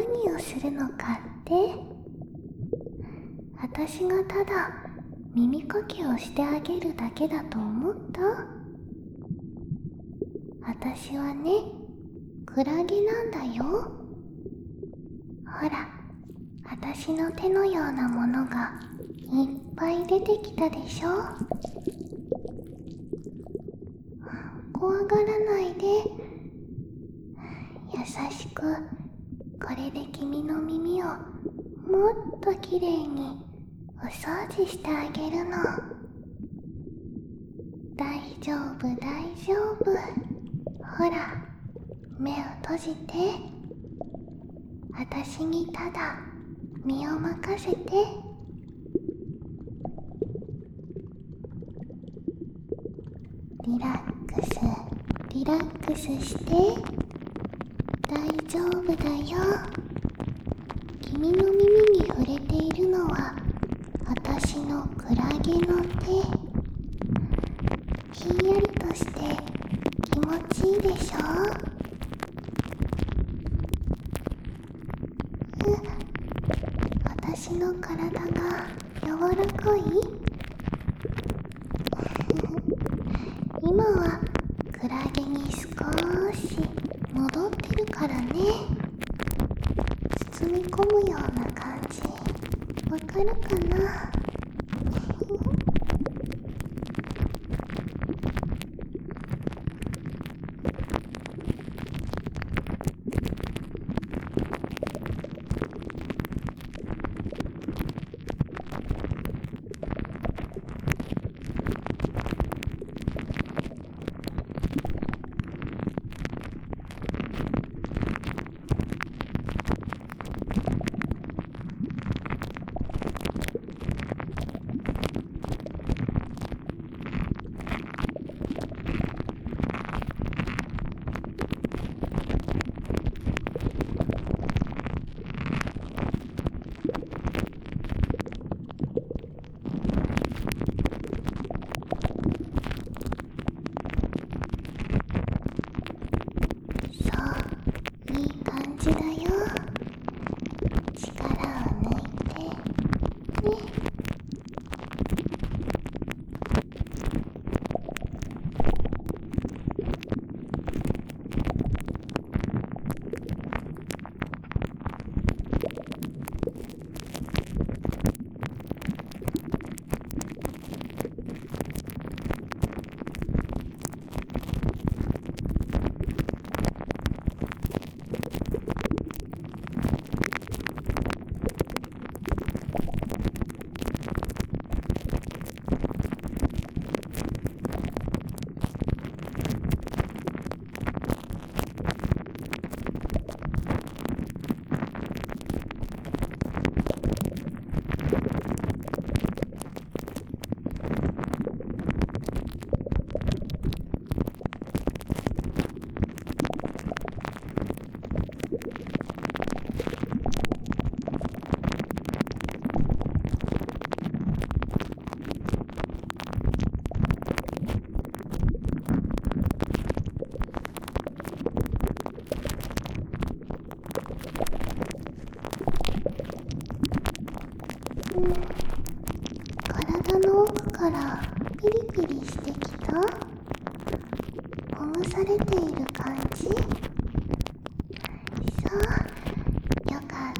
何をするのかって？私がただ耳かきをしてあげるだけだと思った？私はね、クラゲなんだよ。ほら、私の手のようなものがいっぱい出てきたでしょ。怖がらないで。優しく、これで君の耳をもっときれいにお掃除してあげるの。大丈夫、大丈夫。ほら、目を閉じて。私にただ身を任せて。リラックス、リラックスして。大丈夫だよ。君の耳に触れているのは私のクラゲの手。ひんやりとして気持ちいいでしょ。私の体が柔らかい？今はクラゲに少し戻ってるからね。包み込むような感じ、わかるかな？そう、いい感じだよ。力を抜いてね。体の奥からピリピリしてきた？ほぐされている感じ？そう、よかった。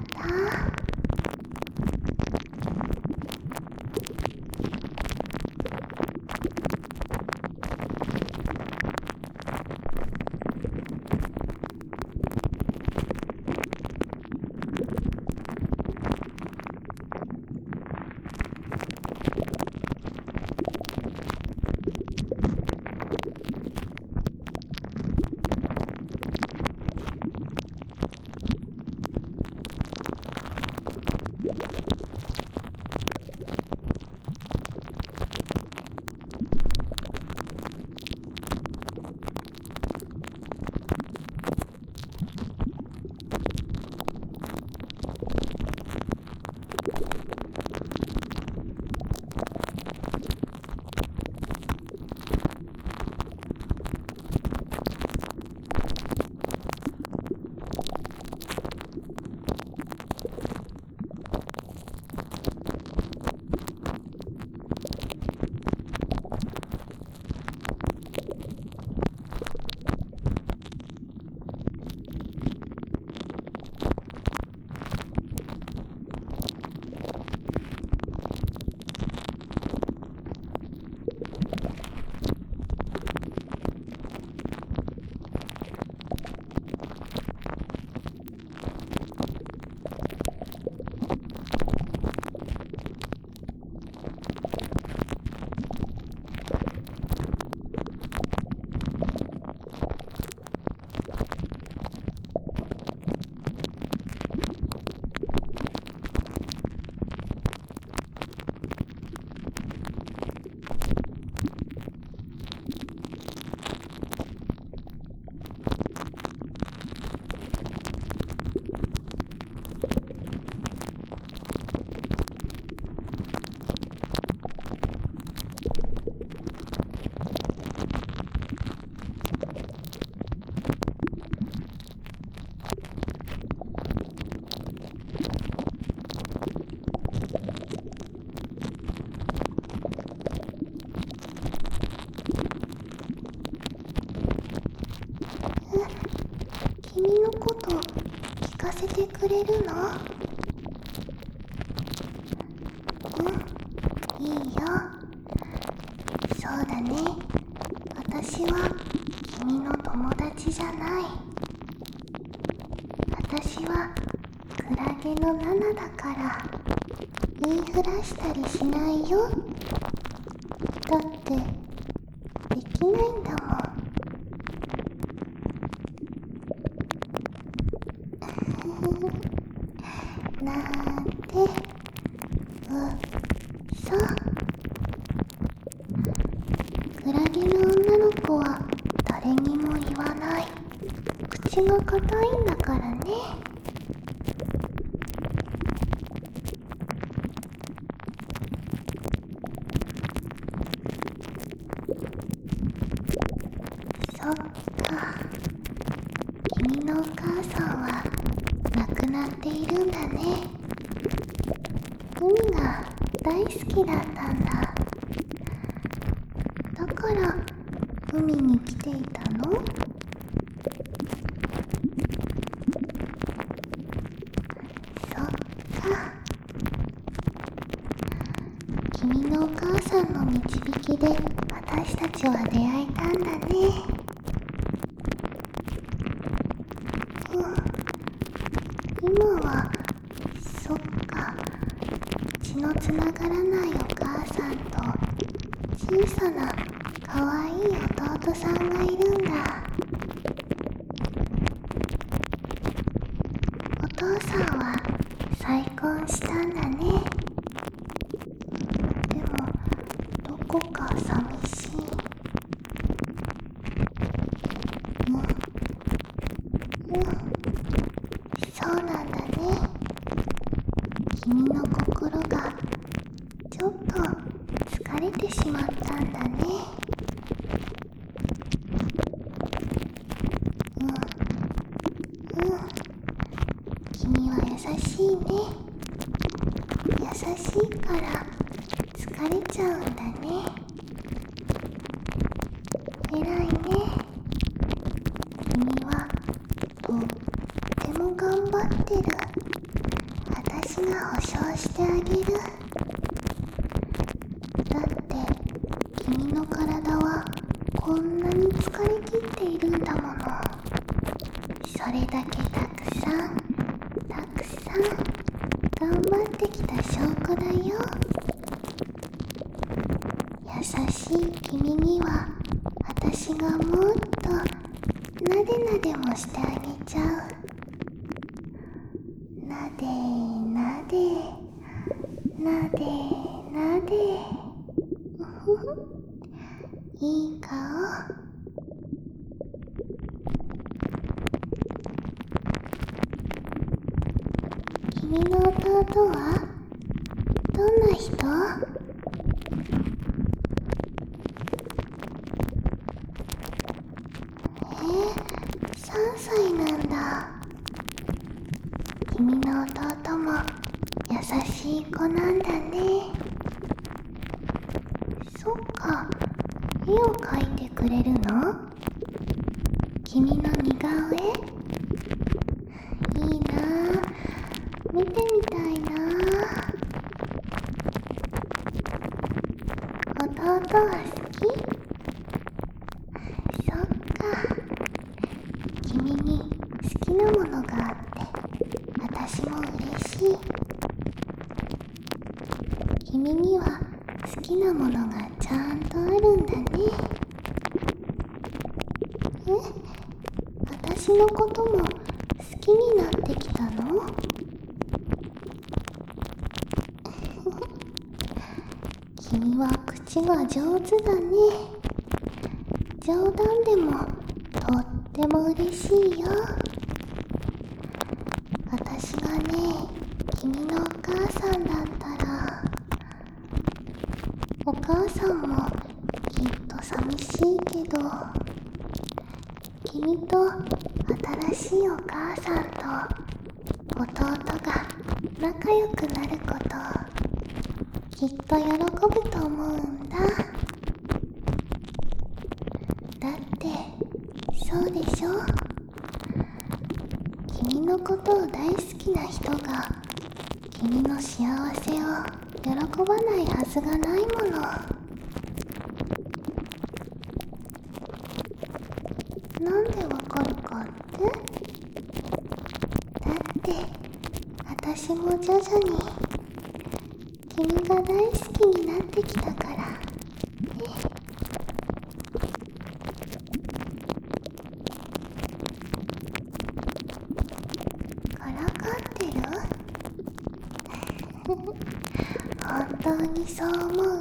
かせてくれるの？いいよ。そうだね。私は君の友達じゃない。私はクラゲのナナだから言いふらしたりしないよ。だってできないんだもん。なんて嘘。クラゲの女の子は誰にも言わない。口が硬いんだからね。そっか。君のお母さんは亡くなっているんだね。海が大好きだったんだ。だから海に来ていたの？そっか。君のお母さんの導きで私たちは出会えたんだね。今はそっか。血のつながらないお母さんと小さなかわいい弟さんがいるんだ。お父さんは再婚したんだね。でもどこか寂しい。そうなんだね。君の心がちょっと疲れてしまったんだね。君は優しいね。優しいから疲れちゃうんだね。偉いね。君はとっても頑張ってる。私が保証してあげる。だって君の体はこんなに疲れ切っているんだもの。それだけたくさん頑張ってきた証拠だよ。優しい君には私がもっとなでなでもしてあげちゃう。なでなでなでなでいい顔。君の弟はどんな人？3歳なんだ。君の弟も優しい子なんだね。そっか。絵を描いてくれるの？君の似顔絵？いいなぁ。見てみたいなぁ。弟は好き？そっか。君に好きなものがあって私も嬉しい。君には好きなものがちゃんとあるんだね。私のことも好きになってきたの？君は口が上手だね。冗談でもとっても嬉しいよ。私がね、君のお母さんだったら、お母さんもきっと寂しいけど、君と新しいお母さんと弟が仲良くなることきっと喜ぶと思うんだ。だってそうでしょ？君ののことを大好きな人が君の幸せを喜ばないはずがないもの。なんでわかるかって？だって私も徐々に君が大好きになってきたからね。からかってる？本当にそう思う？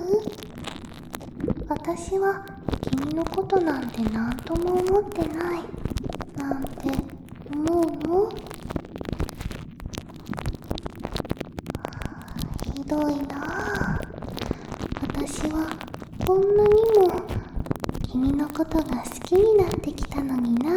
私は君のことなんて何とも思ってないなんて思うの？ひどいなあ。私はこんなにも君のことが好きになってきたのにな。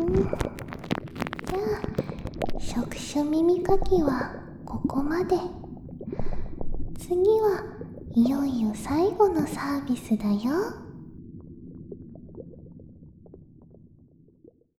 じゃあ触手耳かきはここまで。次はいよいよ最後のサービスだよ。